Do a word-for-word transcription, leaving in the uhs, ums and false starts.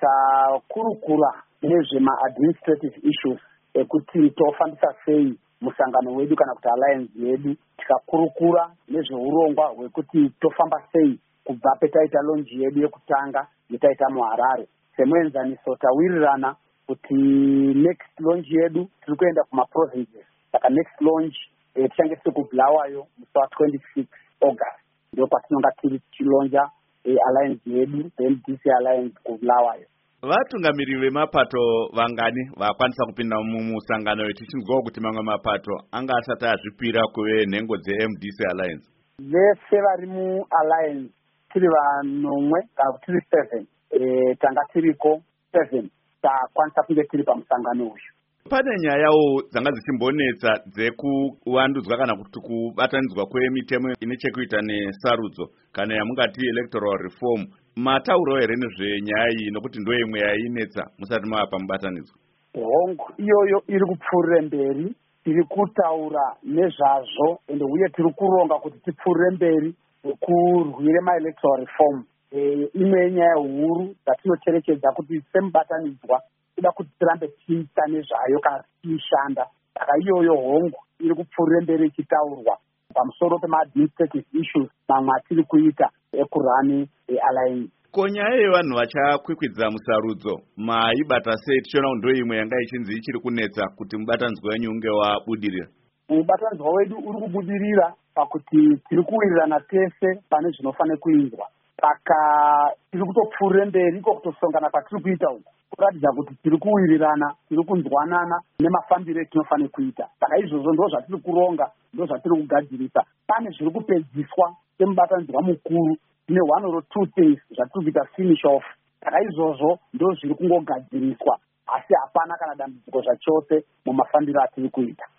takurukura nezvema-administrative issues ekuti tofambisa sei musangano wedu kana kuti alliance yedu, tikakurukura nezveurongwa hwekuti tofamba sei kubva petaita launch yedu yekutanga yetaita muHarare. Semuenzaniso tawirirana kuti next launch yedu tiri kuenda kumaprovinces, saka next launch eh, tichange tiri kuBulawayo musi wa twenty-six August ndio kwatinonga tiri tichilonja eh, alliance yedu M D C alliance kuBulawayo. Vatungamiriri vemapato vangani vakwanisa kupinda mumusangano tichinzwawo kuti mamwe mapato anga asati azvipira kuve nhengo dze-M D C alliance? Vese vari mualliance tiri vanomwe kana kuti tiri seven, eh, tanga tiriko seven takwanisa kunge tiri pamusangano uyu. Pane nyayawo dzanga dzichimbonetsa dzekuvandudzwa kana kuti kubatanidzwa kwemitemo ine chekuita nesarudzo kana yamungati electoral reform. Matauro here nezvenyaya iyi nokuti ndo imwe yainetsa musati mava pamubatanidzwa? Hongu iyoyo iri kupfuurire mberi, tiri kutaura nezvazvo ende uye tiri kuronga kuti tipfuurire mberi kurwire ma-electoral reform. E, imwe yenyaya huru dzatinocherekedza kuti semubatanidzwa toda kuti tirambe tiita nezvayo kana tiishanda. Saka iyoyo hongu iri kupfuurire mberi ichitaurwa pamusoro pema-administrative issues mamwe atiri kuita ekurani e-alliance. Ko nyaya yevanhu vachakwikwidza musarudzo maibata sei? Tichiona kuti ndo imwe yanga ichinzi ichiri kunetsa kuti mubatanidzwa wenyu unge wabudirira. Mubatanidzwa wedu uri kubudirira pakuti tiri kuwirirana tese pane zvinofanira kuizwa. Saka tiri kutopfuurire mberi iko kutosongana kwatiri kuita uku kuratidza kuti tiri kuwirirana, tiri kunzwanana nemafambiro etinofanira kuita. Saka izvozvo ndo zvatiri kuronga, ndo zvatiri kugadzirisa. Pane zviri kupedziswa semubatanidzwa mukuru, tine one or two things zvatiri kuita finish off. Saka izvozvo ndo zviri kungogadziriswa, asi hapana kana dambudziko zvachose mumafambiro atiri kuita.